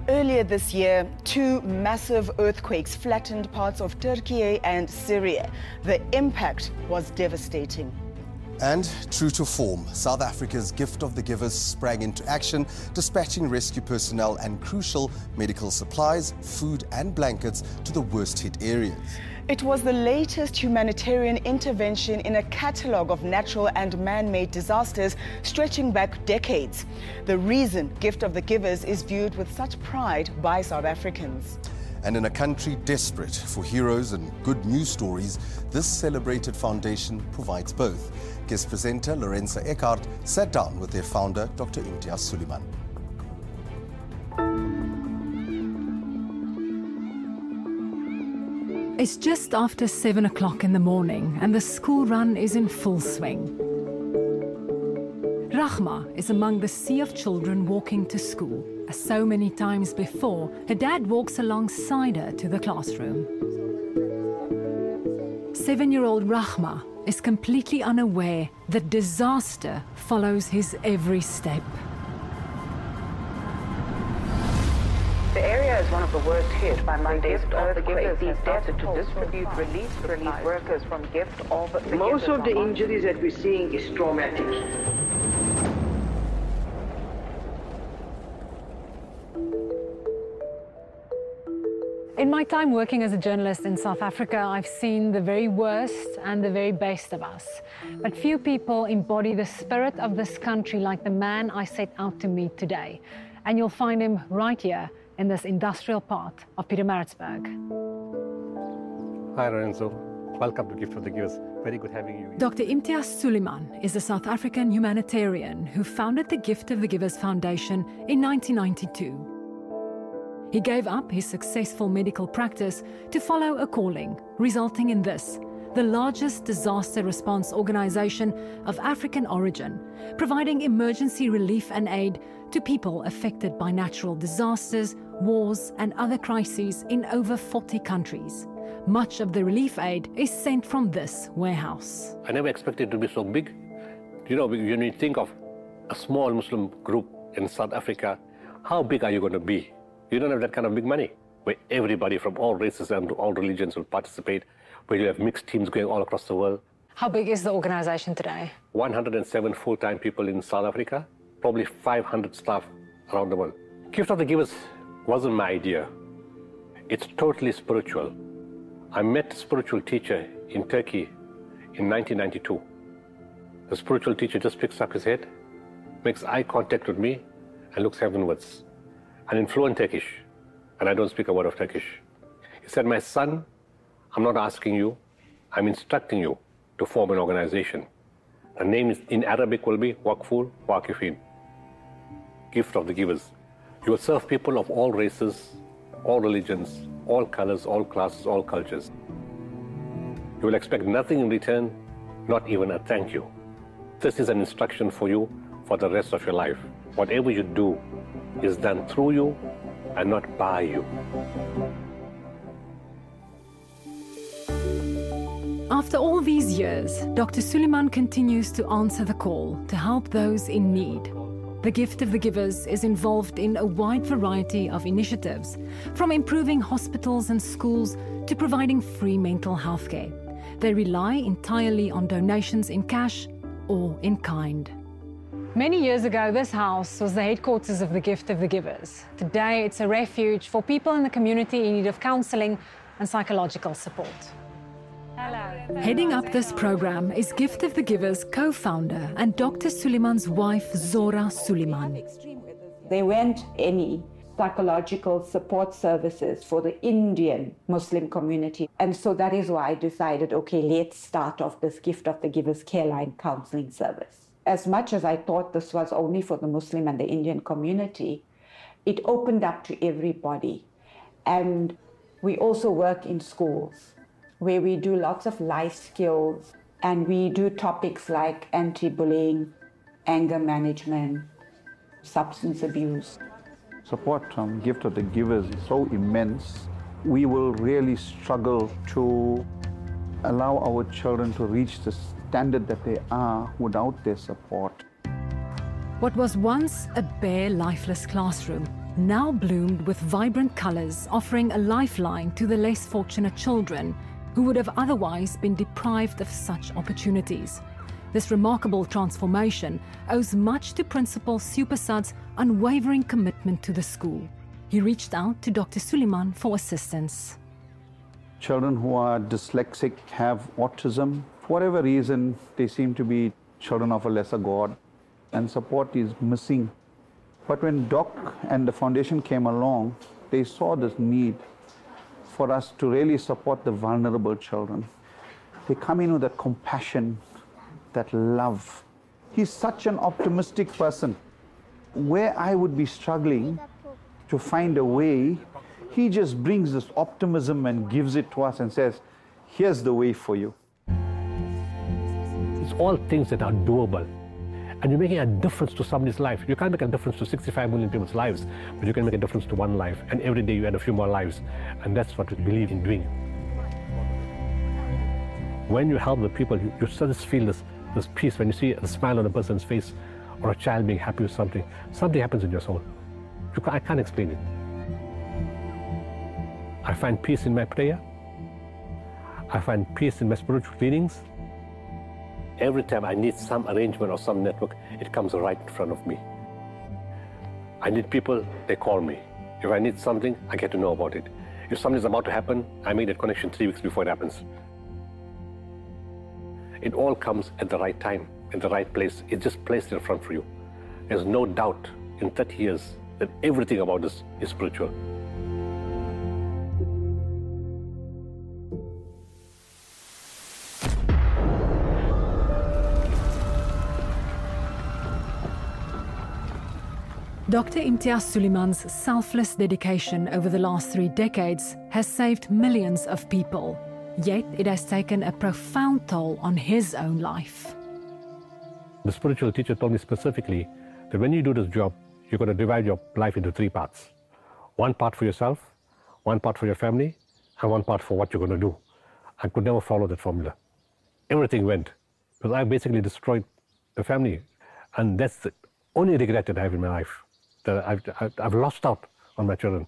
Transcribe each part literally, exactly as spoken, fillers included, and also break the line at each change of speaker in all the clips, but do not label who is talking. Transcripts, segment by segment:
Earlier this year, two massive earthquakes flattened parts of Turkey and Syria. The impact was devastating.
And true to form, South Africa's Gift of the Givers sprang into action, dispatching rescue personnel and crucial medical supplies, food and blankets to the worst-hit areas.
It was the latest humanitarian intervention in a catalogue of natural and man-made disasters stretching back decades. The reason Gift of the Givers is viewed with such pride by South Africans.
And in a country desperate for heroes and good news stories, this celebrated foundation provides both. Guest presenter Lorenza Eckhart sat down with their founder, Doctor Imtiaz Sooliman.
It's just after seven o'clock in the morning and the school run is in full swing. Rahma is among the sea of children walking to school. As so many times before, her dad walks alongside her to the classroom. Seven-year-old Rahma is completely unaware that disaster follows his every step.
The area is one of the worst hit by Monday's earthquake. These deaths to distribute relief relief workers from Gift of the Givers.
Most of the injuries that we're seeing is traumatic.
In my time working as a journalist in South Africa, I've seen the very worst and the very best of us. But few people embody the spirit of this country like the man I set out to meet today. And you'll find him right here in this industrial part of Pietermaritzburg.
Hi, Lorenzo. Welcome to Gift of the Givers. Very good having you.
Doctor Imtiaz Sooliman is a South African humanitarian who founded the Gift of the Givers Foundation in nineteen ninety-two. He gave up his successful medical practice to follow a calling, resulting in this, the largest disaster response organization of African origin, providing emergency relief and aid to people affected by natural disasters, wars, and other crises in over forty countries. Much of the relief aid is sent from this warehouse.
I never expected it to be so big. You know, when you think of a small Muslim group in South Africa, how big are you going to be? You don't have that kind of big money, where everybody from all races and all religions will participate, where you have mixed teams going all across the world.
How big is the organization today?
one hundred seven full-time people in South Africa, probably five hundred staff around the world. Gift of the Givers wasn't my idea. It's totally spiritual. I met a spiritual teacher in Turkey in nineteen ninety-two. The spiritual teacher just picks up his head, makes eye contact with me, and looks heavenwards. And in fluent Turkish, and I don't speak a word of Turkish. He said, my son, I'm not asking you, I'm instructing you to form an organization. The name is, in Arabic will be Waqful Waqifin, Gift of the Givers. You will serve people of all races, all religions, all colors, all classes, all cultures. You will expect nothing in return, not even a thank you. This is an instruction for you for the rest of your life. Whatever you do is done through you and not by you.
After all these years, Doctor Sooliman continues to answer the call to help those in need. The Gift of the Givers is involved in a wide variety of initiatives, from improving hospitals and schools to providing free mental health care. They rely entirely on donations in cash or in kind. Many years ago, this house was the headquarters of the Gift of the Givers. Today, it's a refuge for people in the community in need of counseling and psychological support. Hello. Heading up this program is Gift of the Givers co-founder and Doctor Sooliman's wife, Zora Sooliman.
There weren't any psychological support services for the Indian Muslim community. And so that is why I decided, okay, let's start off this Gift of the Givers Care Line counseling service. As much as I thought this was only for the Muslim and the Indian community, it opened up to everybody. And we also work in schools where we do lots of life skills, and we do topics like anti-bullying, anger management, substance abuse.
Support from Gift of the Givers is so immense. We will really struggle to allow our children to reach the standard that they are without their support.
What was once a bare, lifeless classroom now bloomed with vibrant colours, offering a lifeline to the less fortunate children who would have otherwise been deprived of such opportunities. This remarkable transformation owes much to Principal Supasad's unwavering commitment to the school. He reached out to Doctor Suliman for assistance.
Children who are dyslexic, have autism, for whatever reason, they seem to be children of a lesser God, and support is missing. But when Doc and the foundation came along, they saw this need for us to really support the vulnerable children. They come in with that compassion, that love. He's such an optimistic person. Where I would be struggling to find a way, he just brings this optimism and gives it to us and says, here's the way for you.
It's all things that are doable. And you're making a difference to somebody's life. You can't make a difference to sixty-five million people's lives, but you can make a difference to one life. And every day you add a few more lives. And that's what we believe in doing. When you help the people, you, you just feel this, this peace. When you see a smile on a person's face or a child being happy with something, something happens in your soul. You can't, I can't explain it. I find peace in my prayer. I find peace in my spiritual readings. Every time I need some arrangement or some network, it comes right in front of me. I need people, they call me. If I need something, I get to know about it. If something's about to happen, I make that connection three weeks before it happens. It all comes at the right time, in the right place. It's just placed in front for you. There's no doubt in thirty years that everything about this is spiritual.
Doctor Imtiaz Suliman's selfless dedication over the last three decades has saved millions of people, yet it has taken a profound toll on his own life.
The spiritual teacher told me specifically that when you do this job, you're going to divide your life into three parts. One part for yourself, one part for your family, and one part for what you're going to do. I could never follow that formula. Everything went, because I basically destroyed the family. And that's the only regret that I have in my life. That I've, I've lost out on my children.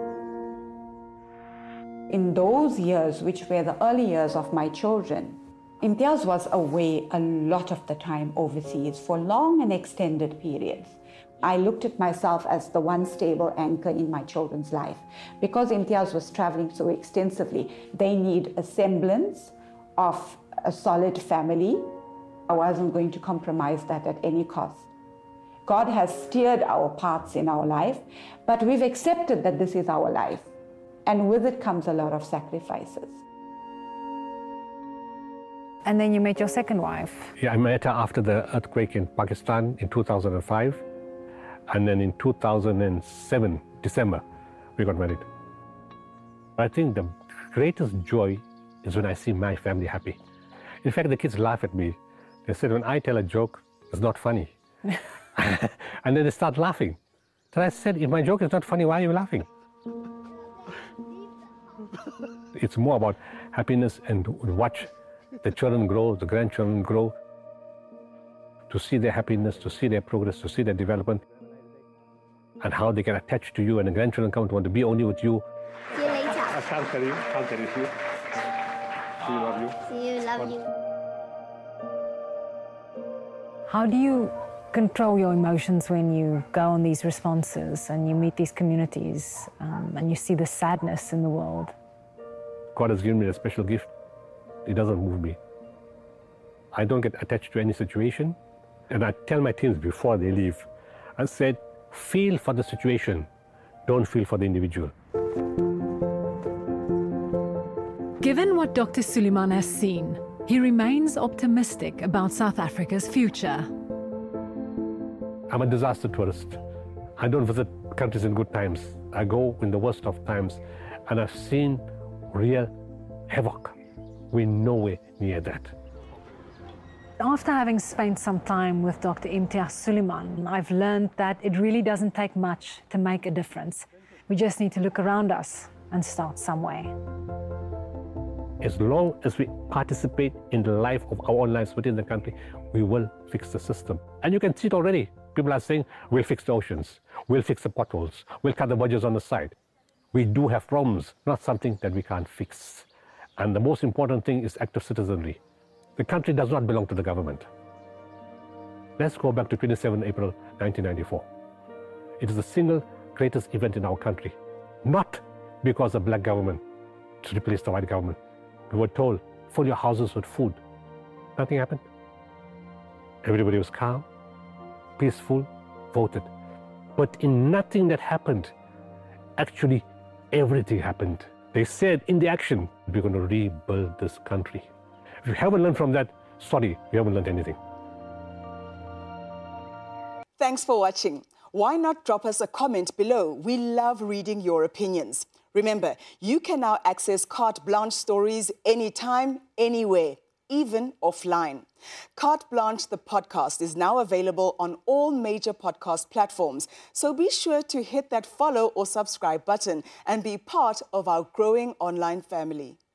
In those years, which were the early years of my children, Imtiaz was away a lot of the time overseas for long and extended periods. I looked at myself as the one stable anchor in my children's life. Because Imtiaz was traveling so extensively, they need a semblance of a solid family. I wasn't going to compromise that at any cost. God has steered our paths in our life, but we've accepted that this is our life. And with it comes a lot of sacrifices.
And then you met your second wife.
Yeah, I met her after the earthquake in Pakistan in two thousand five. And then in two thousand seven, December, we got married. I think the greatest joy is when I see my family happy. In fact, the kids laugh at me. They said, when I tell a joke, it's not funny. And then they start laughing. So I said, if my joke is not funny, why are you laughing? It's more about happiness and to watch the children grow, the grandchildren grow, to see their happiness, to see their progress, to see their development, and how they get attached to you, and the grandchildren come to want to be only with you.
See you later.
I can't tell you, I can't tell you. See you, love you.
See you, love you.
How do you control your emotions when you go on these responses and you meet these communities um, and you see the sadness in the world?
God has given me a special gift. It doesn't move me. I don't get attached to any situation. And I tell my teams before they leave, I said, feel for the situation, don't feel for the individual.
Given what Doctor Suliman has seen, he remains optimistic about South Africa's future.
I'm a disaster tourist. I don't visit countries in good times. I go in the worst of times, and I've seen real havoc. We're nowhere near that.
After having spent some time with Doctor Imtiaz Suliman, I've learned that it really doesn't take much to make a difference. We just need to look around us and start somewhere.
As long as we participate in the life of our own lives within the country, we will fix the system. And you can see it already. People are saying, we'll fix the oceans, we'll fix the potholes, we'll cut the budgets on the side. We do have problems, not something that we can't fix. And the most important thing is active citizenry. The country does not belong to the government. Let's go back to twenty-seventh of April nineteen ninety-four. It is the single greatest event in our country, not because of black government to replace the white government. We were told, fill your houses with food. Nothing happened. Everybody was calm, peaceful, voted. But in nothing that happened, actually everything happened. They said in the action, we're going to rebuild this country. If you haven't learned from that, sorry, you haven't learned anything.
Thanks for watching. Why not drop us a comment below? We love reading your opinions. Remember, you can now access Carte Blanche stories anytime, anywhere, even offline. Carte Blanche, the podcast, is now available on all major podcast platforms. So be sure to hit that follow or subscribe button and be part of our growing online family.